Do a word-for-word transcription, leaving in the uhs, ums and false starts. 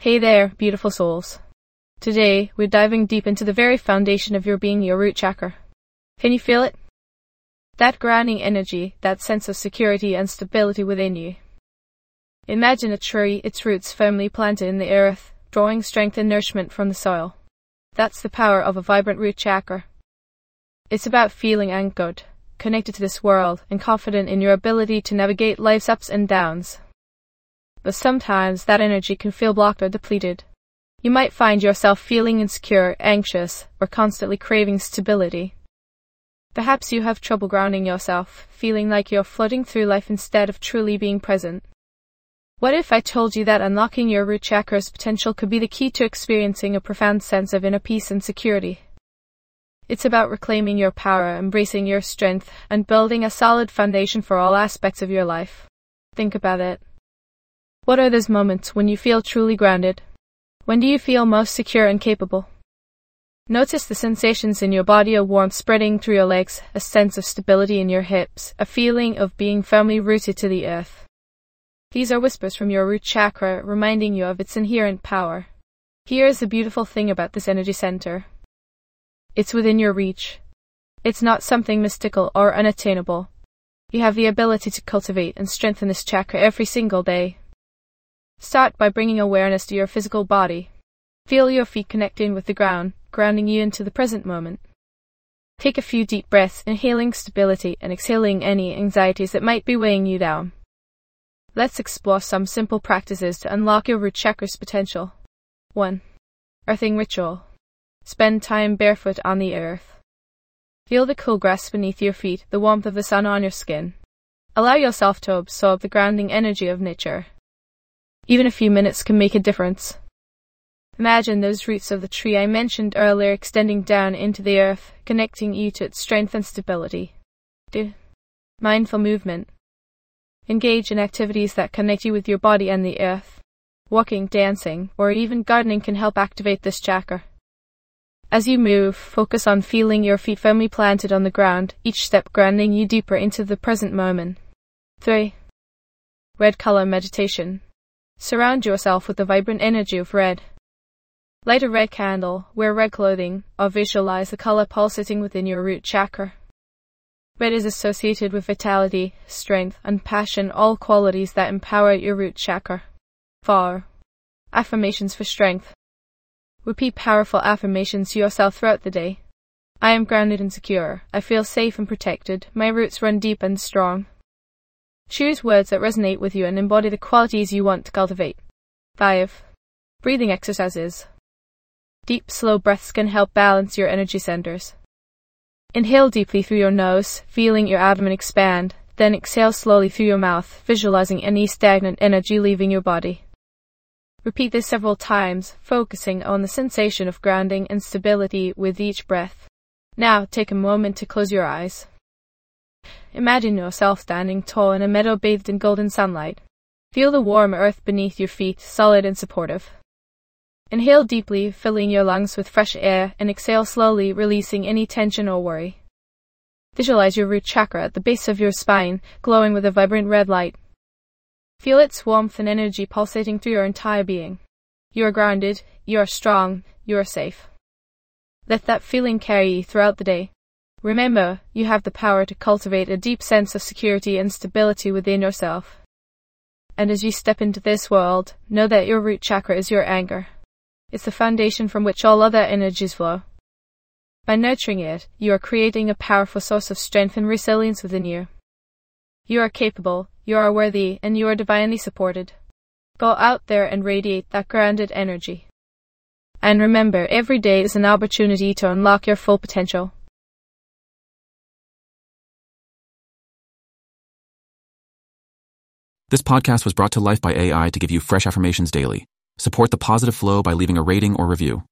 Hey there, beautiful souls. Today, we're diving deep into the very foundation of your being, your root chakra. Can you feel it? That grounding energy, that sense of security and stability within you. Imagine a tree, its roots firmly planted in the earth, drawing strength and nourishment from the soil. That's the power of a vibrant root chakra. It's about feeling anchored, connected to this world, and confident in your ability to navigate life's ups and downs. But sometimes that energy can feel blocked or depleted. You might find yourself feeling insecure, anxious, or constantly craving stability. Perhaps you have trouble grounding yourself, feeling like you're floating through life instead of truly being present. What if I told you that unlocking your root chakra's potential could be the key to experiencing a profound sense of inner peace and security? It's about reclaiming your power, embracing your strength, and building a solid foundation for all aspects of your life. Think about it. What are those moments when you feel truly grounded? When do you feel most secure and capable? Notice the sensations in your body, a warmth spreading through your legs, a sense of stability in your hips, a feeling of being firmly rooted to the earth. These are whispers from your root chakra, reminding you of its inherent power. Here's the beautiful thing about this energy center. It's within your reach. It's not something mystical or unattainable. You have the ability to cultivate and strengthen this chakra every single day. Start by bringing awareness to your physical body. Feel your feet connecting with the ground, grounding you into the present moment. Take a few deep breaths, inhaling stability and exhaling any anxieties that might be weighing you down. Let's explore some simple practices to unlock your root chakra's potential. one. Earthing ritual. Spend time barefoot on the earth. Feel the cool grass beneath your feet, the warmth of the sun on your skin. Allow yourself to absorb the grounding energy of nature. Even a few minutes can make a difference. Imagine those roots of the tree I mentioned earlier extending down into the earth, connecting you to its strength and stability. Do mindful movement. Engage in activities that connect you with your body and the earth. Walking, dancing, or even gardening can help activate this chakra. As you move, focus on feeling your feet firmly planted on the ground, each step grounding you deeper into the present moment. three. Red color meditation. Surround yourself with the vibrant energy of red. Light a red candle, wear red clothing, or visualize the color pulsating within your root chakra. Red is associated with vitality, strength, and passion, all qualities that empower your root chakra. four. Affirmations for strength. Repeat powerful affirmations to yourself throughout the day. I am grounded and secure. I feel safe and protected. My roots run deep and strong. Choose words that resonate with you and embody the qualities you want to cultivate. five. Breathing exercises. Deep, slow breaths can help balance your energy centers. Inhale deeply through your nose, feeling your abdomen expand, then exhale slowly through your mouth, visualizing any stagnant energy leaving your body. Repeat this several times, focusing on the sensation of grounding and stability with each breath. Now, take a moment to close your eyes. Imagine yourself standing tall in a meadow bathed in golden sunlight. Feel the warm earth beneath your feet, solid and supportive. Inhale deeply, filling your lungs with fresh air, and exhale slowly, releasing any tension or worry. Visualize your root chakra at the base of your spine, glowing with a vibrant red light. Feel its warmth and energy pulsating through your entire being. You are grounded, you are strong, you are safe. Let that feeling carry you throughout the day. Remember, you have the power to cultivate a deep sense of security and stability within yourself. And as you step into this world, know that your root chakra is your anchor. It's the foundation from which all other energies flow. By nurturing it, you are creating a powerful source of strength and resilience within you. You are capable, you are worthy, and you are divinely supported. Go out there and radiate that grounded energy. And remember, every day is an opportunity to unlock your full potential. This podcast was brought to life by A I to give you fresh affirmations daily. Support the positive flow by leaving a rating or review.